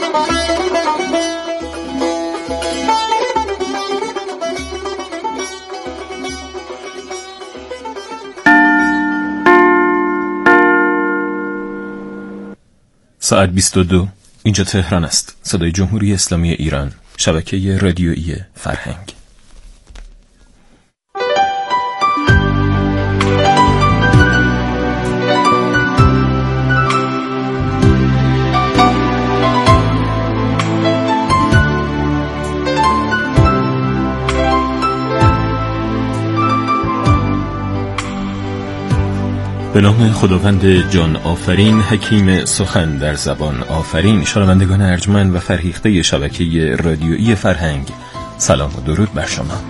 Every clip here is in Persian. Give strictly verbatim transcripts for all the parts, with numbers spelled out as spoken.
ساعت بیست و دو. اینجا تهران است. صدای جمهوری اسلامی ایران، شبکه رادیویی فرهنگ. به نام خداوند جان آفرین، حکیم سخن در زبان آفرین. شنوندگان ارجمند و فرهیخته شبکه رادیویی فرهنگ، سلام و درود بر شما.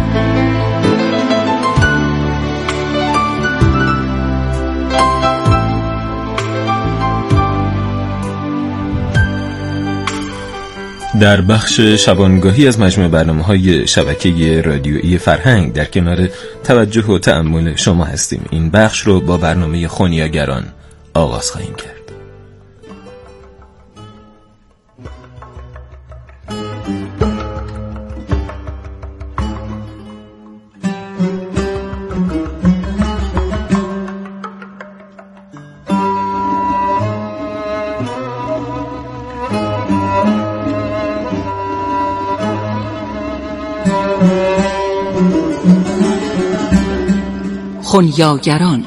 در بخش شبانگاهی از مجموع برنامه‌های شبکه رادیویی فرهنگ در کنار توجه و تأمل شما هستیم. این بخش رو با برنامه خونیاگران آغاز خواهیم کرد. خونیاگران.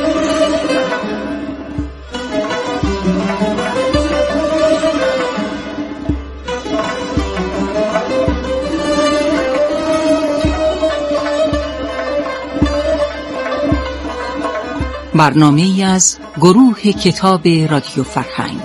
برنامه‌ای از گروه کتاب رادیو فرهنگ.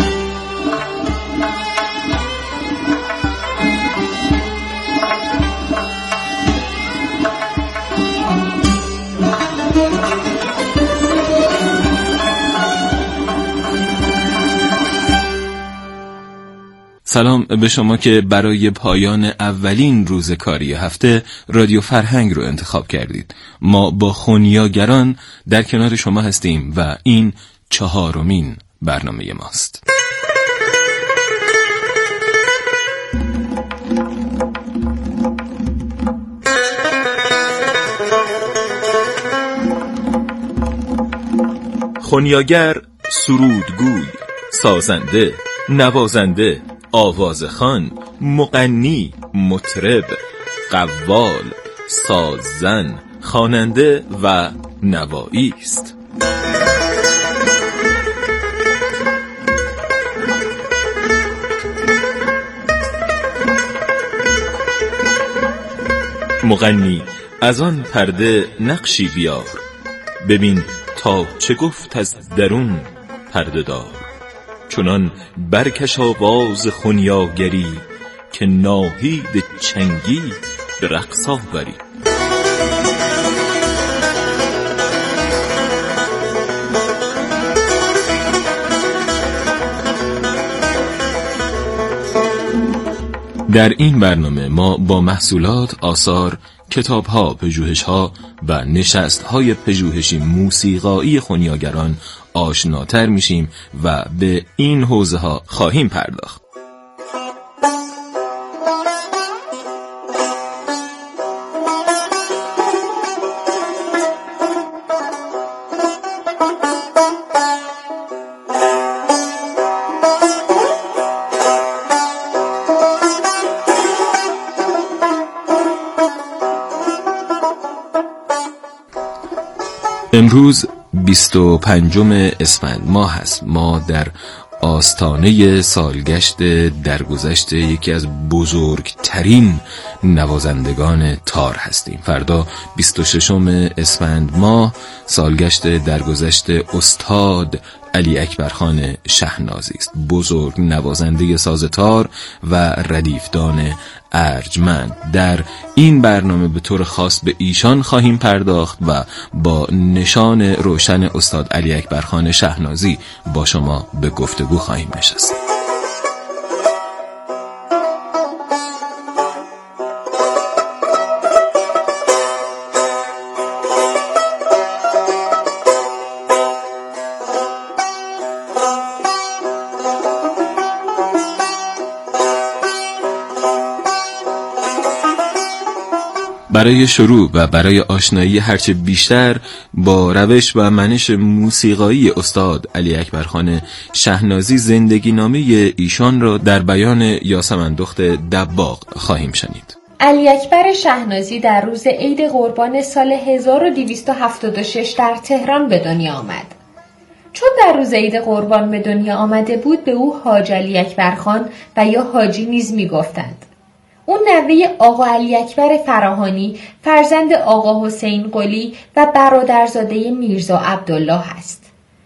سلام به شما که برای پایان اولین روز کاری هفته رادیو فرهنگ رو انتخاب کردید. ما با خونیاگران در کنار شما هستیم و این چهارمین برنامه ماست. خونیاگر، سرودگوی، سازنده، نوازنده، آوازخوان، مغنی، مطرب، قوال، سازن، خواننده و نوایی است. مغنی، از آن پرده نقشی بیار، ببین تا چه گفت از درون پرده دار. چنان برکش آواز خونیاگری، که ناهید چنگی به رقص آوری. در این برنامه ما با محصولات، آثار، کتاب‌ها، پژوهش‌ها و نشست‌های پژوهشی موسیقایی خونیاگران آشناتر میشیم و به این حوزه‌ها خواهیم پرداخت. امروز بیست و پنجم اسفند ماه هست. ما در آستانه سالگشت درگذشت یکی از بزرگترین نوازندگان تار هستیم. فردا بیست و ششم اسفند ماه سالگشت درگذشت استاد علی اکبرخان شهنازی است. بزرگ نوازنده ساز تار و ردیفدان ارجمند. در این برنامه به طور خاص به ایشان خواهیم پرداخت و با نشان روشن استاد علی اکبرخان شهنازی با شما به گفتگو خواهیم نشست. برای شروع و برای آشنایی هرچه بیشتر با روش و منش موسیقایی استاد علی اکبرخان شهنازی زندگی نامه ایشان را در بیان یاسمن دخت دباغ خواهیم شنید. علی اکبر شهنازی در روز عید قربان سال هزار و دویست و هفتاد و شش در تهران به دنیا آمد. چون در روز عید قربان به دنیا آمده بود به او حاج علی اکبرخان و یا حاجی نیز می گفتند. او نوه آقا علی اکبر فراهانی، فرزند آقا حسین قلی و برادرزاده میرزا عبدالله است.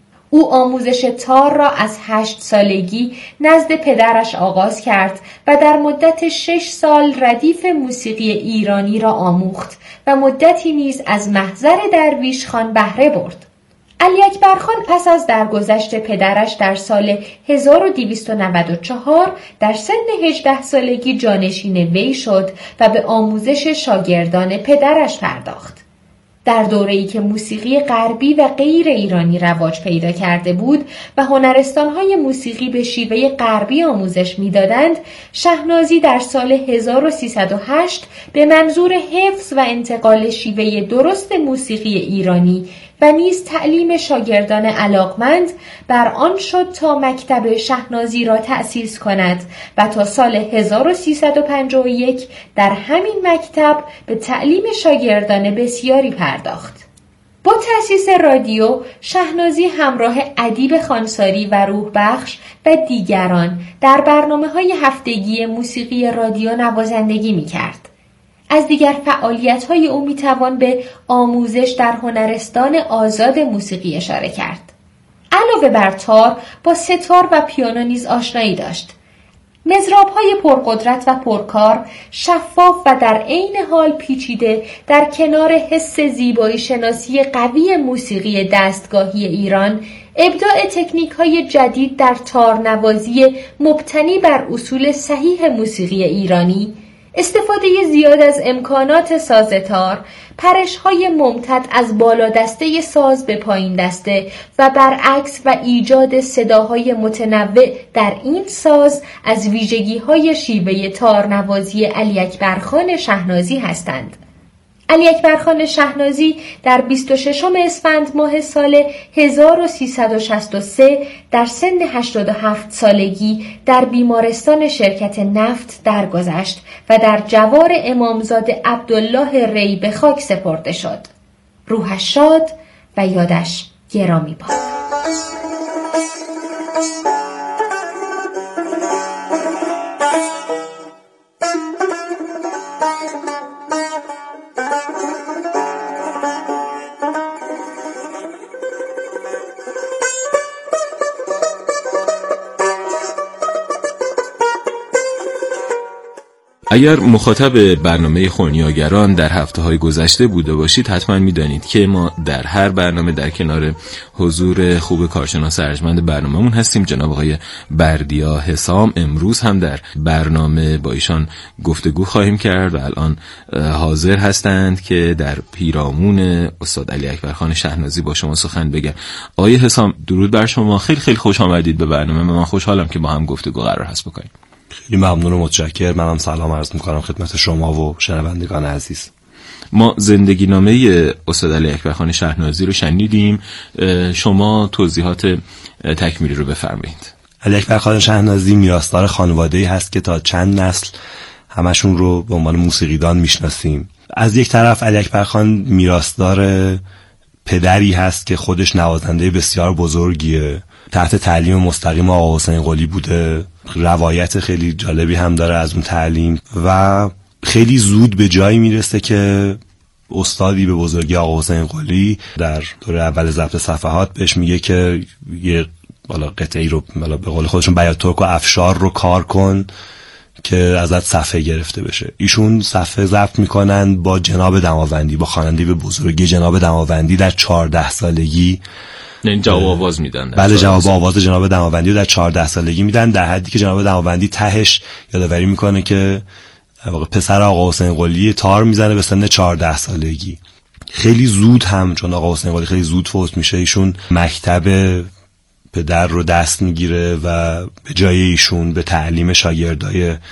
او آموزش تار را از هشت سالگی نزد پدرش آغاز کرد و در مدت شش سال ردیف موسیقی ایرانی را آموخت و مدتی نیز از محضر درویش خان بهره برد. علی اکبرخان پس از درگذشت پدرش در سال هزار و دویست و نود و چهار در سن هجده سالگی جانشین وی شد و به آموزش شاگردان پدرش پرداخت. در دوره‌ای که موسیقی غربی و غیر ایرانی رواج پیدا کرده بود و هنرستان‌های موسیقی به شیوه غربی آموزش می‌دادند، شهنازی در سال هزار و سیصد و هشت به منظور حفظ و انتقال شیوه درست موسیقی ایرانی و نیز تعلیم شاگردان علاقمند بر آن شد تا مکتب شهنازی را تأسیس کند و تا سال هزار و سیصد و پنجاه و یک در همین مکتب به تعلیم شاگردان بسیاری پرداخت. با تأسیس رادیو، شهنازی همراه ادیب خانساری و روح بخش و دیگران در برنامه‌های هفتگی موسیقی رادیو نوازندگی می‌کرد. از دیگر فعالیت‌های او می‌توان به آموزش در هنرستان آزاد موسیقی اشاره کرد. علاوه بر تار، با ستار و پیانو نیز آشنایی داشت. مضراب‌های پرقدرت و پرکار، شفاف و در عین حال پیچیده، در کنار حس زیبایی شناسی قوی موسیقی دستگاهی ایران، ابداع تکنیک‌های جدید در تارنوازی مبتنی بر اصول صحیح موسیقی ایرانی، استفاده زیاد از امکانات ساز تار، پرش‌های ممتد از بالا دسته ساز به پایین دسته و برعکس و ایجاد صداهای متنوع در این ساز از ویژگی‌های شیوه تارنوازی علی اکبرخان شهنازی هستند. علی اکبرخان شهنازی در بیست و ششم اسفند ماه سال هزار و سیصد و شصت و سه در سن هشتاد و هفت سالگی در بیمارستان شرکت نفت درگذشت و در جوار امامزاده عبدالله ری به خاک سپرده شد. روحش شاد و یادش گرامی باد. اگر مخاطب برنامه خونیاگران در هفته‌های گذشته بوده باشید حتما می‌دانید که ما در هر برنامه در کنار حضور خوب کارشناس ارجمند برنامه‌مون هستیم، جناب آقای بردیا حسام. امروز هم در برنامه با ایشان گفتگو خواهیم کرد و الان حاضر هستند که در پیرامون استاد علی اکبرخان شهنازی با شما سخن بگن. آقای حسام، درود بر شما. خیلی خیلی خوش آمدید به برنامه. من خوشحالم که با هم گفتگو قرار هست بکنیم. خیلی ممنون و متشکرم. منم سلام عرض می‌کنم خدمت شما و شنوندگان عزیز. ما زندگی نامه استاد علی اکبرخان شهنازی رو شنیدیم، شما توضیحات تکمیلی رو بفرمایید. علی اکبرخان شهنازی میراثدار خانواده‌ای هست که تا چند نسل همشون رو به عنوان موسیقیدان میشناسیم. از یک طرف علی اکبرخان میراثدار پدری هست که خودش نوازنده بسیار بزرگیه، تحت تعلیم مستقیم آقا حسین قلی بوده، روایت خیلی جالبی هم داره از اون تعلیم و خیلی زود به جایی میرسه که استادی به بزرگی آقا حسین قلی در دوره اول ضبط صفحات بهش میگه که یه بالا قطعی رو بالا به قول خودشون بیات ترک و افشار رو کار کن که ازت صفحه گرفته بشه. ایشون صفحه ضبط میکنن با جناب دماوندی، با خواننده به بزرگی جناب دماوندی در چهارده سالگی. نه جواب آواز میدن. بله، جواب آواز جناب دماوندی رو در چهارده سالگی میدن، در حدی که جناب دماوندی تهش یادآوری میکنه که واقعا پسر آقا حسین قلی تار میزنه به سن چهارده سالگی. خیلی زود هم چون آقا حسین قلی خیلی زود فوت میشه، ایشون مکتب پدر رو دست میگیره و به جای ایشون به تعلیم شاگردای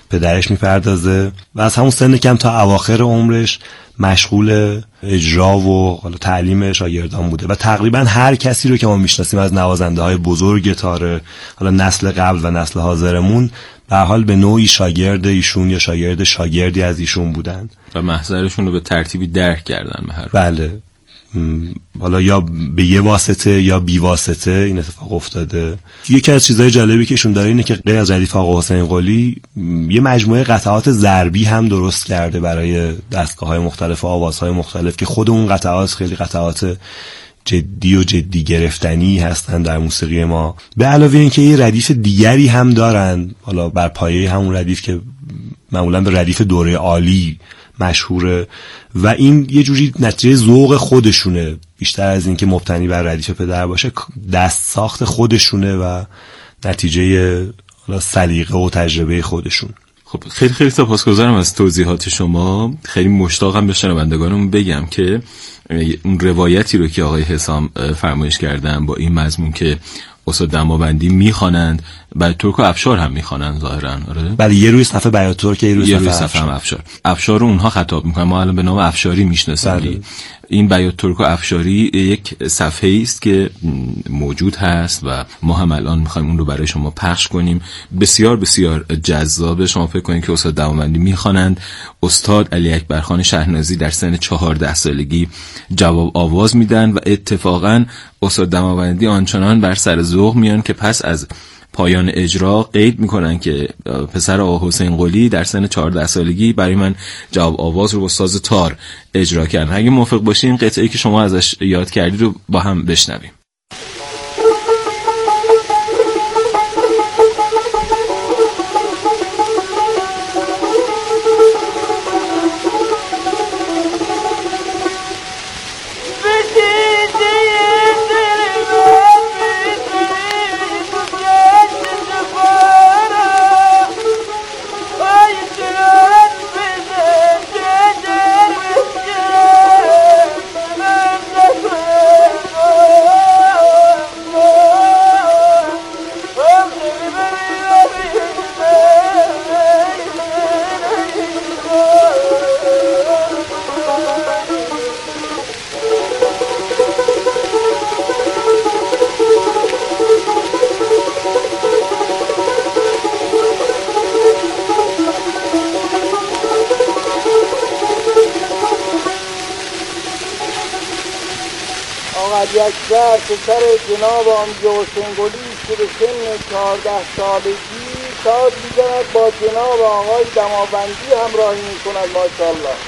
پدرش میپردازه و از همون سن کم تا اواخر عمرش مشغول اجرا و حالا تعلیم شاگردان بوده و تقریبا هر کسی رو که ما میشناسیم از نوازنده های بزرگ تار حالا نسل قبل و نسل حاضرمون به حال به نوعی شاگرد ایشون یا شاگرد شاگردی از ایشون بودن و محضرشون رو به ترتیبی درک کردن به هر بله. حالا یا به یه واسطه یا بی واسطه این اتفاق افتاده. یکی از چیزهای جالبی که ایشون داره اینه که غیر از ردیف آقا حسین قلی یه مجموعه قطعات ضربی هم درست کرده برای دستگاه‌های مختلف و آوازهای مختلف که خود اون قطعات خیلی قطعات جدی و جدی گرفتنی هستن در موسیقی ما. به علاوه اینکه یه ردیف دیگری هم دارن، حالا بر پایه همون ردیف که معمولا به ردیف دوره عالی مشهوره و این یه جوری نتیجه ذوق خودشونه، بیشتر از این که مبتنی بر ردیف پدر باشه، دست ساخت خودشونه و نتیجه سلیقه و تجربه خودشون. خب خیلی خیلی سپاسگزارم از توضیحات شما. خیلی مشتاقم به شنوندگانم بگم که اون روایتی رو که آقای حسام فرمایش کردن با این مضمون که استاد دماوندی میخوانند، بیات ترک و افشار هم میخوانند ظاهرا. آره بله، یه روی صفحه بیات ترک، یه روی صفحه, صفحه هم افشار. افشار رو اونها خطاب میکنن، ما الان به نام افشاری میشناسیم. بله. این بیات ترک و افشاری یک صفحه است که موجود هست و ما هم الان میخوایم اون رو برای شما پخش کنیم. بسیار بسیار جذابه. شما فکر کنید که استاد دماوندی میخوانند، استاد علی اکبر خان شهنازی در سن چهارده سالگی جواب آواز میدن و اتفاقا استاد دماوندی آنچنان بر سر ذوق میان که پس از پایان اجرا قید میکنن که پسر آقا حسین قلی در سن چهارده سالگی برای من جواب آواز رو با ساز تار اجرا کردن. اگه موافق باشین قطعه‌ای که شما ازش یاد کردید رو با هم بشنویم. اکبر پسر جناب آموزه حسین قلی که به سن چهارده سالگی شاد می‌زند با جناب آقای دماوندی همراهی می‌کند. ماشاءالله.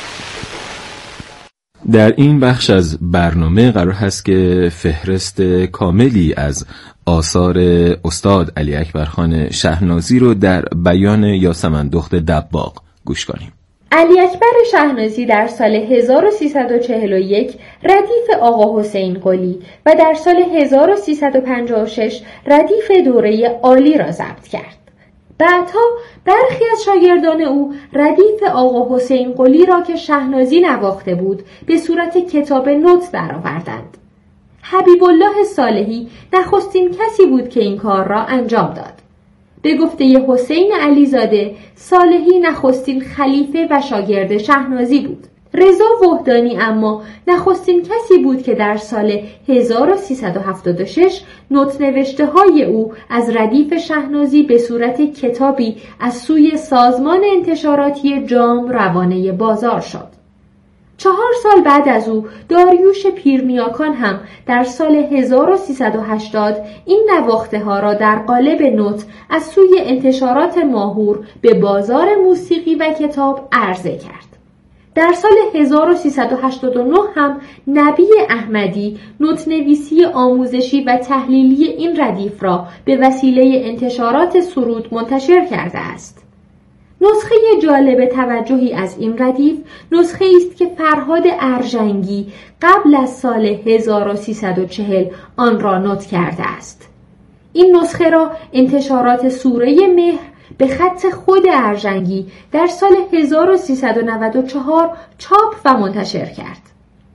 در این بخش از برنامه قرار هست که فهرست کاملی از آثار استاد علی اکبر خان شهنازی رو در بیان یاسمن دخت دباغ گوش کنیم. علی اکبر شهنازی در سال هزار و سیصد و چهل و یک ردیف آقا حسین قلی و در سال هزار و سیصد و پنجاه و شش ردیف دوره عالی را ضبط کرد. بعدها برخی از شاگردان او ردیف آقا حسین قلی را که شهنازی نواخته بود به صورت کتاب نوت درآوردند. حبیب الله صالحی نخستین کسی بود که این کار را انجام داد. به گفته حسین علیزاده، صالحی نخستین خلیفه و شاگرد شهنازی بود. رضا وحدانی اما نخستین کسی بود که در سال هزار و سیصد و هفتاد و شش نوت نوشته های او از ردیف شهنازی به صورت کتابی از سوی سازمان انتشاراتی جام روانه بازار شد. چهار سال بعد از او داریوش پیرنیاکان هم در سال هزار و سیصد و هشتاد این نواخته ها را در قالب نوت از سوی انتشارات ماهور به بازار موسیقی و کتاب عرضه کرد. در سال هزار و سیصد و هشتاد و نه هم نبی احمدی نوت نویسی آموزشی و تحلیلی این ردیف را به وسیله انتشارات سرود منتشر کرده است. نسخه جالب توجهی از این ردیف نسخه است که فرهاد ارژنگی قبل از سال هزار و سیصد و چهل آن را نوت کرده است. این نسخه را انتشارات سوره مهر به خط خود ارژنگی در سال هزار و سیصد و نود و چهار چاپ و منتشر کرد.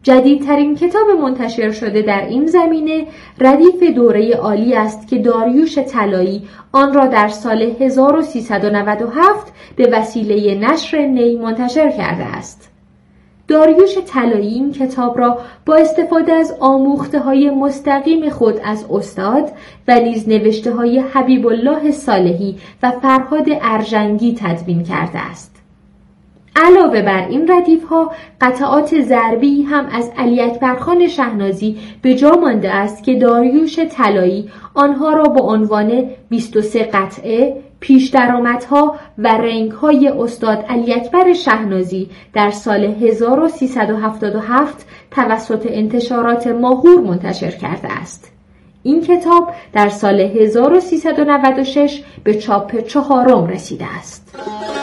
جدیدترین کتاب منتشر شده در این زمینه ردیف دوره عالی است که داریوش طلایی آن را در سال هزار و سیصد و نود و هفت به وسیله نشر نی منتشر کرده است. داریوش طلایی این کتاب را با استفاده از آموخته‌های مستقیم خود از استاد و نیز نوشته‌های حبیب الله صالحی و فرهاد ارژنگی تدوین کرده است. علاوه بر این ردیف‌ها قطعات ضربی هم از علی اکبرخان شهنازی به جا مانده است که داریوش طلایی آنها را با عنوان بیست و سه قطعه، پیش درآمدها و رنگ‌های استاد علی اکبر شهنازی در سال هزار و سیصد و هفتاد و هفت توسط انتشارات ماهور منتشر کرده است. این کتاب در سال هزار و سیصد و نود و شش به چاپ چهارم رسیده است.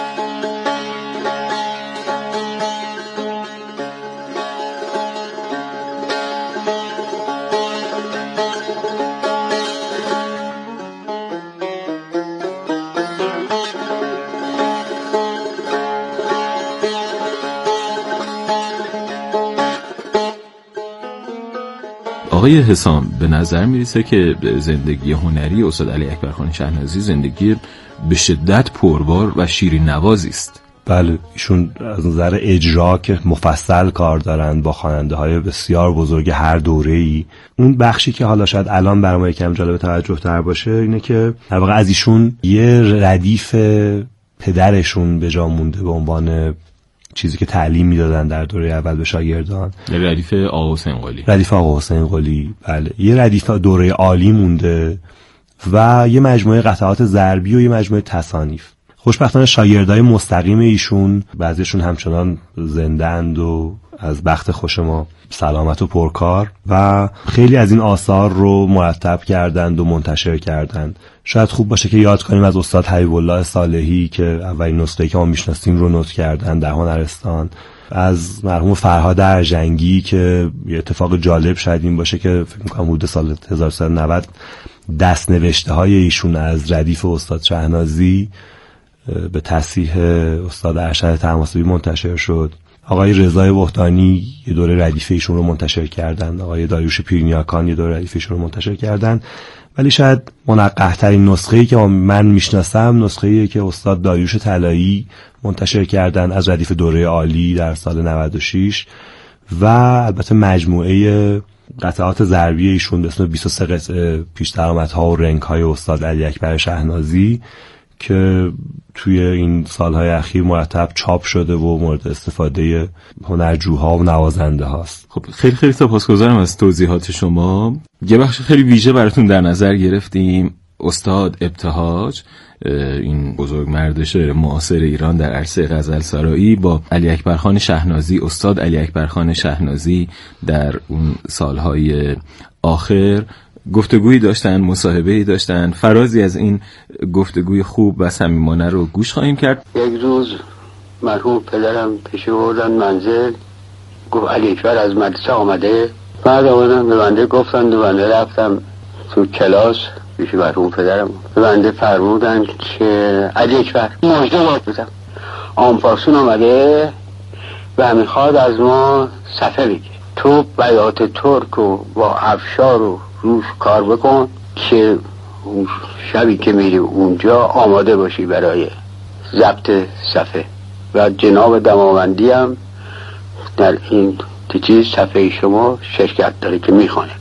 آقای حسام، به نظر میرسه که زندگی هنری استاد علی اکبرخان شهنازی زندگی به شدت پربار و شیرین نوازی است. بله، ایشون از نظر اجرا که مفصل کار دارن با خواننده های بسیار بزرگ هر دوره‌ای. اون بخشی که حالا شاید الان برای ما یکم جالب توجه تر باشه اینه که در واقع از ایشون یه ردیف پدرشون به جا مونده به عنوان چیزی که تعلیم میدادن در دوره اول به شاگردان. ردیف آقا حسین قلی. ردیف آقا حسین قلی، بله. یه ردیف دوره عالی مونده و یه مجموعه قطعات ضربی و یه مجموعه تصانیف. خوشبختانه شاگردای مستقیم ایشون بعضیشون همچنان زنده‌اند و از بخت خوش ما سلامت و پرکار و خیلی از این آثار رو مرتب کردند و منتشر کردند. شاید خوب باشه که یاد کنیم از استاد حبیب الله صالحی که اولین نسخه‌ای که ما میشناسیم رو نوت کردن در هنرستان، از مرحوم فرهاد ارژنگی که یه اتفاق جالب شاید این باشه که فکر می‌کنم حدود سال هزار و سیصد و نود دست نوشته های ایشون از ردیف استاد شهنازی به تصحیح استاد ارشد طهماسبی منتشر شد. آقای رضای وحدانی یه دوره ردیف ایشون رو منتشر کردند، آقای داریوش پیرنیاکان یه دوره ردیف ایشون رو منتشر کردند، ولی شاید منقح‌ترین نسخه‌ای که من میشناسم نسخه‌ایه که استاد داریوش طلایی منتشر کردن از ردیف دوره عالی در سال نود و شش و البته مجموعه قطعات ضربی ایشون به اسم بیست و سه قطعه پیش درآمدها و رنگ‌های استاد علی اکبر شهنازی که توی این سالهای اخیر مرتب چاپ شده و مورد استفاده هنرجوها و نوازنده هاست. خب خیلی خیلی سپاسگزارم از توضیحات شما. یه بخش خیلی ویژه براتون در نظر گرفتیم. استاد ابتهاج، این بزرگ مرد شعر معاصر ایران در عرصه غزل سرایی، با علی اکبرخان شهنازی، استاد علی اکبرخان شهنازی در اون سالهای آخر گفتگویی داشتن، مصاحبه‌ای داشتن. فرازی از این گفتگوی خوب و صمیمانه رو گوش خواهیم کرد. یک روز مرحوم پدرم پیش بردن منزل، گفت علی اکبر از مدرسه آمده. بعد آمدن به بنده گفتن و بنده رفتم تو کلاس پیش مرحوم پدرم. به بنده فرمودن که علی اکبر مژده باد بدم، آنپاسون آمده و میخواد از ما صفحه بگیر. تو بیات ترک و با افشار و روش کار بکن که شبی که میری اونجا آماده باشی برای ضبط صفحه. و جناب دماوندی هم در این چیز صفحه شما شرکت داره که میخوانه.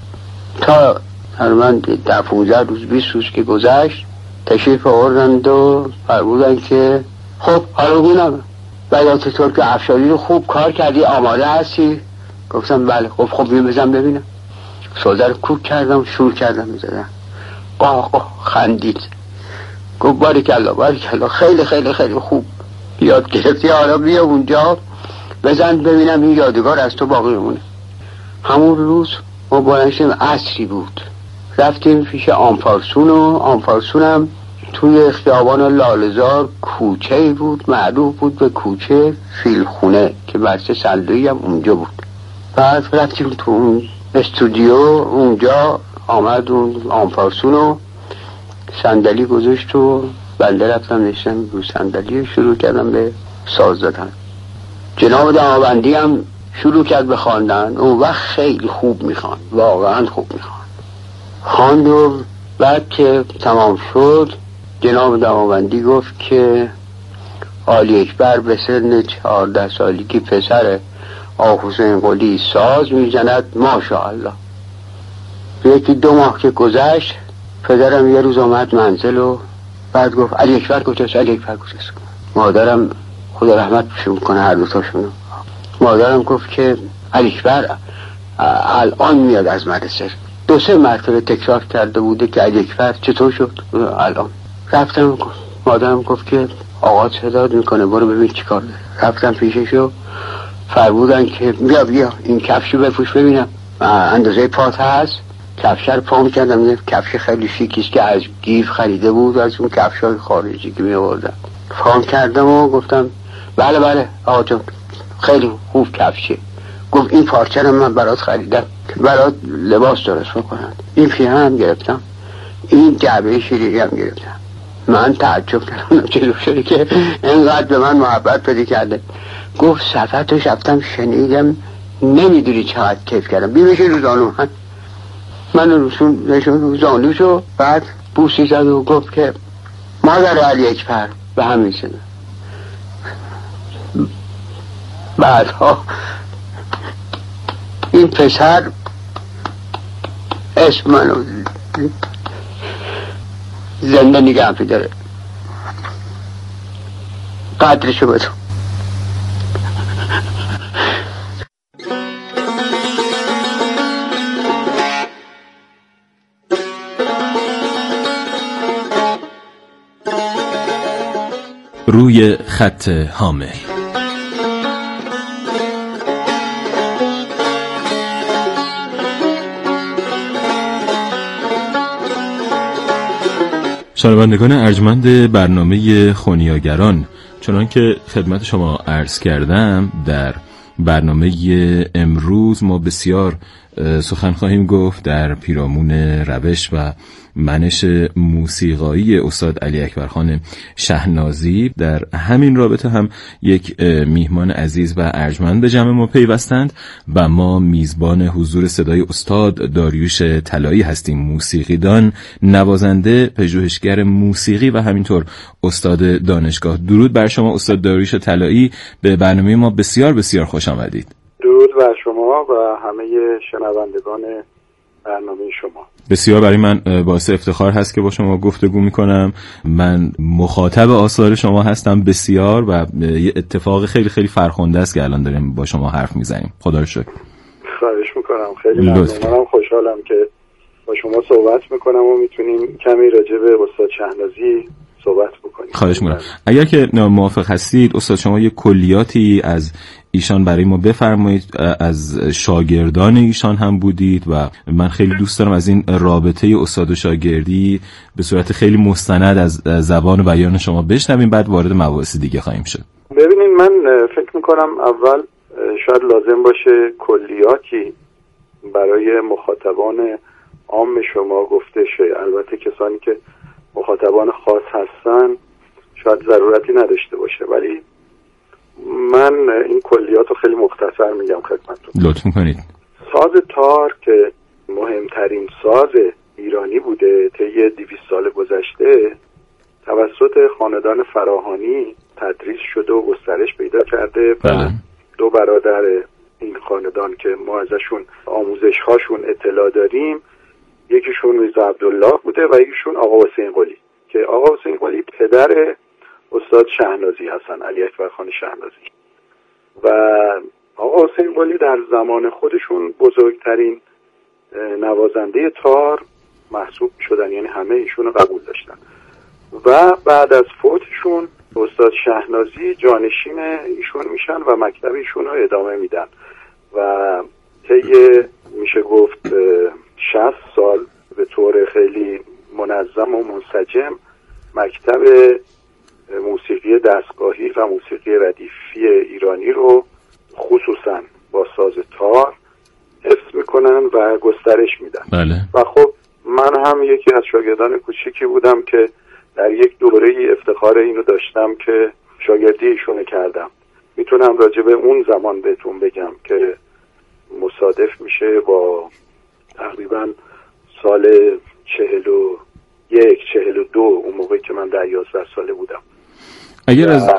تا من در پونزده روز بیست روز که گذشت تشریف آوردند و فرمودن که خب حالا گونم بیات ترک و افشاری رو خوب کار کردی، آماده هستی؟ گفتم بله. خب خب بزن ببینم. سوزه رو کوک کردم، شور کردم میزدم. قاه قاه خندید، گفت باریکالله باریکالله، خیلی خیلی خیلی خوب یاد گرفتی، حالا بیا اونجا بزن ببینم این یادگار از تو باقی مونه. همون روز ما بلنشیم، عصری بود، رفتیم پیش آنفارسون و آنفارسونم توی خیابان لاله‌زار کوچه‌ای بود معروف بود به کوچه فیلخونه که بسته صندوقی هم اونجا بود. بعد رفتیم تو اون استودیو، اونجا آمد اون آنفارسون و صندلی گذاشت و بنده رفتم نشستم رو صندلی شروع کردم به ساز دادن. جناب دماوندی هم شروع کرد به خواندن. اون وقت خیلی خوب میخواند، واقعا خوب میخواند. خواند و بعد که تمام شد جناب دماوندی گفت که عالی اکبر به سن چهارده سالگی پسر آقا حسین قلی ساز میزند، ماشاءالله. یکی دو ماه که گذشت پدرم یه روز آمد منزل و بعد گفت علی اکبر کجاست؟ علی اکبر کجاست؟ مادرم خدا رحمت بهشون کنه هر دوتاشونو، مادرم گفت که علی اکبر الان میاد از مدرسه. دو سه مرتبه تکرار کرده بوده که علی اکبر چطور شد الان. رفتم مادرم گفت که آقا صدات میکنه برو ببین چی کار داره. رفتم پیششو، فرمودن که بیا بیا این کفشو بپوش ببینم اندازه پات هست. کفش رو پام کردم، کفش خیلی شیکیست که از گیف خریده بود، از اون کفشای خارجی که می آوردن. پام کردم و گفتم بله بله آقا جان خیلی خوب کفشه. گفت این پارچه رو من برات خریدم که برات لباس درست بکنن. این پیرهن هم گرفتم، این جعبه شیرینی هم گرفتم. من تعجب کردم چطور شده که اینقدر به من محبت پیدا کرده. گفت صفتش رفتم شنیدم نمیدونی چقدر کیف کردم. بیمشه رو زانو من من روشون نشون رو زانوشو، بعد بوسی زد و گفت که مادر علی اکبر به هم میشنه. بعدها این پسر اسم منو زنده نگه داره، قدرشو بدون. روی خط حامل. شنوندگان ارجمند برنامه خونیاگران، چنان که خدمت شما عرض کردم در برنامه امروز ما بسیار سخن خواهیم گفت در پیرامون روش و منش موسیقایی استاد علی اکبر خان شهنازی. در همین رابطه هم یک میهمان عزیز و ارجمند به جمع ما پیوستند و ما میزبان حضور صدای استاد داریوش طلایی هستیم، موسیقیدان، نوازنده، پژوهشگر موسیقی و همینطور استاد دانشگاه. درود بر شما استاد داریوش طلایی، به برنامه ما بسیار بسیار خوش آمدید. درود بر شما و همه شنوندگان برنامه شما. بسیار برای من باعث افتخار هست که با شما گفتگو میکنم. من مخاطب آثار شما هستم بسیار و یه اتفاق خیلی خیلی فرخنده است که الان داریم با شما حرف میزنیم. خدا رو شکر. خواهش میکنم، خیلی ممنونم، خوشحالم که با شما صحبت میکنم و میتونیم کمی راجع به استاد شهنازی صحبت بکنیم. خواهش میکنم. اگر که موافق هستید استاد شما یه کلیاتی از ایشان برای ما بفرمایید. از شاگردان ایشان هم بودید و من خیلی دوست دارم از این رابطه استاد و شاگردی به صورت خیلی مستند از زبان و بیان شما بشنویم، بعد وارد مباحث دیگه خواهیم شد. ببینید من فکر میکنم اول شاید لازم باشه کلیاتی برای مخاطبان عام شما گفته شه. البته کسانی که مخاطبان خاص هستن شاید ضرورتی نداشته باشه، ولی من این کلیات رو خیلی مختصر میگم خدمتتون. لطف میکنید. ساز تار که مهمترین ساز ایرانی بوده طی دویست سال گذشته، توسط خاندان فراهانی تدریس شده و گسترش پیدا کرده. بله. دو برادر این خاندان که ما ازشون آموزش هاشون اطلاع داریم، یکیشون میرزا عبدالله بوده و یکیشون آقا حسین قلی، که آقا حسین قلی پدر استاد شهنازی هستن، علی اکبر خان شهنازی. و آقا حسین قلی در زمان خودشون بزرگترین نوازنده تار محسوب شدن، یعنی همه ایشون رو قبول داشتن. و بعد از فوتشون استاد شهنازی جانشین ایشون میشن و مکتب ایشون رو ادامه میدن و طی میشه گفت شصت سال به طور خیلی منظم و منسجم مکتب موسیقی دستگاهی و موسیقی ردیفی ایرانی رو خصوصا با ساز تار حفظ میکنن و گسترش میدن. بله. و خب من هم یکی از شاگردان کوچیکی بودم که در یک دوره افتخار اینو داشتم که شاگردی ایشونه کردم. میتونم راجع به اون زمان بهتون بگم که مصادف میشه با تقریبا سال چهل و یک چهل و دو، اون موقعی که من ده یازده ساله بودم. اگر از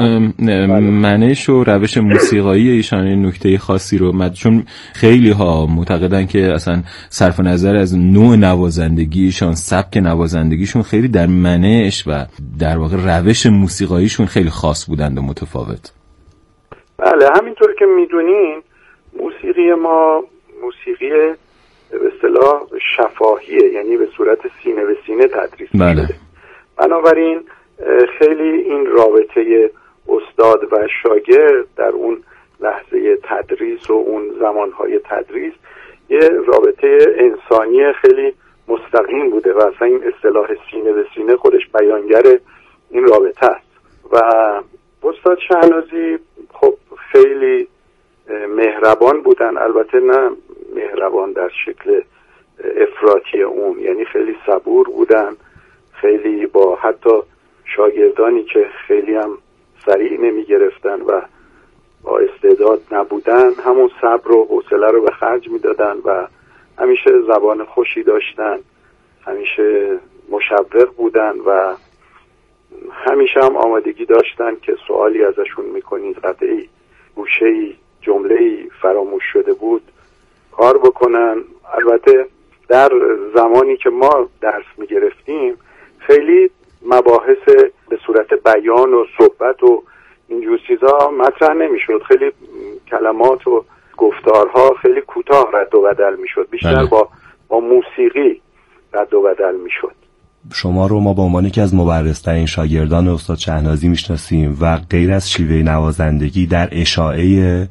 منش و روش موسیقایی ایشان نکته خاصی رو مد... چون خیلی ها معتقدن که اصلا صرف نظر از نوع نوازندگیشان، سبک نوازندگیشون خیلی در منش و در واقع روش موسیقاییشون خیلی خاص بودند و متفاوت. بله، همینطور که میدونین موسیقی ما موسیقی به اصطلاح شفاهیه، یعنی به صورت سینه به سینه تدریس بله. شده. بنابراین خیلی این رابطه استاد و شاگرد در اون لحظه تدریس و اون زمانهای تدریس یه رابطه انسانی خیلی مستقیم بوده و اصلا این اصطلاح سینه به سینه خودش بیانگر این رابطه است. و استاد شهنازی خب خیلی مهربان بودن، البته نه مهربان در شکل افراطی اون، یعنی خیلی صبور بودن، خیلی با حتی شاگردانی که خیلی هم سریع نمی گرفتن و با استعداد نبودن همون صبر و حوصله رو به خرج می دادن و همیشه زبان خوشی داشتن، همیشه مشوق بودن و همیشه هم آمادگی داشتن که سوالی ازشون میکنید قطعی گوشه‌ای جمله‌ای فراموش شده بود کار بکنن. البته در زمانی که ما درس میگرفتیم خیلی مباحث به صورت بیان و صحبت و اینجور چیزا مطرح نمیشد، خیلی کلمات و گفتارها خیلی کوتاه رد و بدل میشد، بیشتر با با موسیقی رد و بدل میشد. شما رو ما به عنوان یکی از مبرزترین شاگردان استاد شهنازی میشناسیم و غیر از شیوه نوازندگی در اشاعه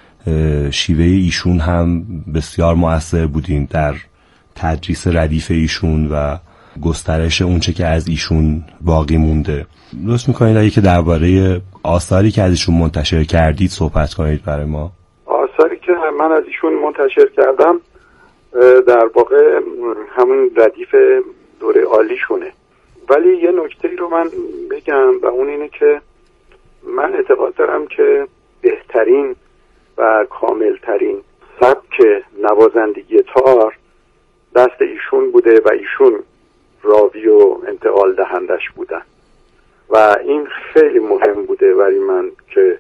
شیوه ایشون هم بسیار مؤثر بودین در تدریس ردیف ایشون و گسترش اونچه که از ایشون باقی مونده. لطف میکنید اگه که درباره آثاری که از ایشون منتشر کردید صحبت کنید برای ما. آثاری که من از ایشون منتشر کردم در واقع همون ردیف دوره عالیشونه، ولی یه نکته رو من بگم و اون اینه که من اعتقاد دارم که بهترین و کاملترین سبک نوازندگی تار دست ایشون بوده و ایشون راوی و انتقال دهندش بودن و این خیلی مهم بوده برای من که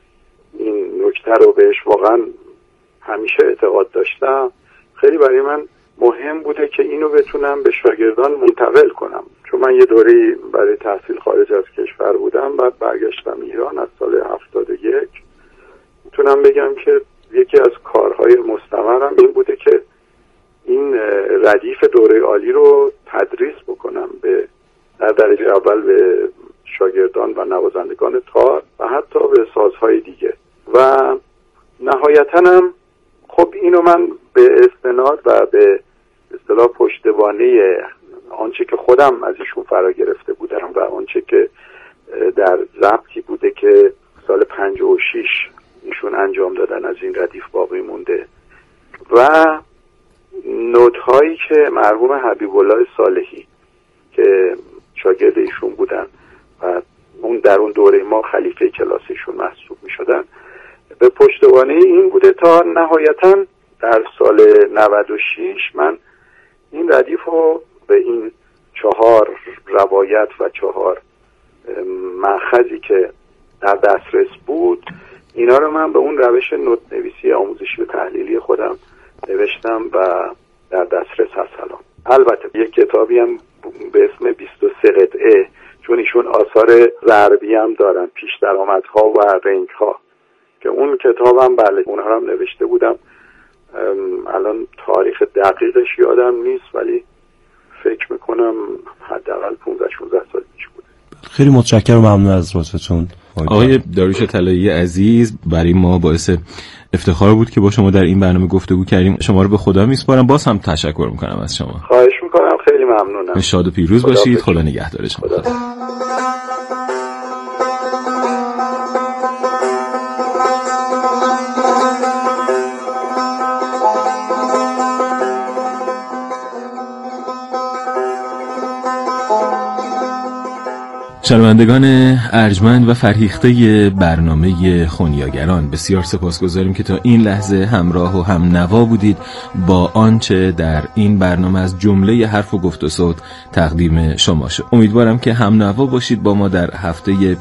این نکته رو بهش واقعا همیشه اعتقاد داشتم. خیلی برای من مهم بوده که اینو بتونم به شاگردان منتقل کنم، چون من یه دوره‌ای برای تحصیل خارج از کشور بودم، بعد برگشتم ایران از سال هفتاد و یک. میتونم بگم که یکی از کارهای مستمرم این بوده که این ردیف دوره عالی رو تدریس بکنم به در درجه اول به شاگردان و نوازندگان تار و حتی به سازهای دیگه. و نهایتاً هم خب اینو من به استناد و به اصطلاح پشتوانه آنچه که خودم از ایشون فرا گرفته بودم و آنچه که در ضبطی بوده که سال پنجاه و شش ایشون انجام دادن از این ردیف باقی مونده و نوت هایی که مرحوم حبیب الله صالحی که شاگرد ایشون بودن و اون در اون دوره ما خلیفه کلاسیشون محسوب می شدن به پشتوانه این بوده تا نهایتاً در سال نود و شش من این ردیف رو به این چهار روایت و چهار مأخذی که در دسترس بود اینا رو من به اون روش نوت نویسی آموزشی و تحلیلی خودم نوشتم و در دسترس هست الان. البته یک کتابی هم به اسم بیست و سه قطعه، چون ایشون آثار ضربی هم دارن، پیش درآمدها و رنگها، که اون کتابم بله اونها رو هم نوشته بودم. الان تاریخ دقیقش یادم نیست ولی فکر میکنم حداقل پانزده شانزده سال پیش بوده. خیلی متشکرم و ممنون از لطفتون آقای داریوش طلایی عزیز. برای ما باعث افتخار بود که با شما در این برنامه گفتگو کردیم. شما رو به خدا میسپارم. باز هم تشکر میکنم از شما. خواهش میکنم، خیلی ممنونم. شاد و پیروز خدا باشید. خدا نگهدار شما. خدا. شنوندگان ارجمند و فرهیخته برنامه خونیاگران، بسیار سپاسگزاریم که تا این لحظه همراه و هم نوا بودید با آنچه در این برنامه از جمله حرف و گفت و صوت تقدیم شما شد. امیدوارم که هم نوا باشید با ما در هفته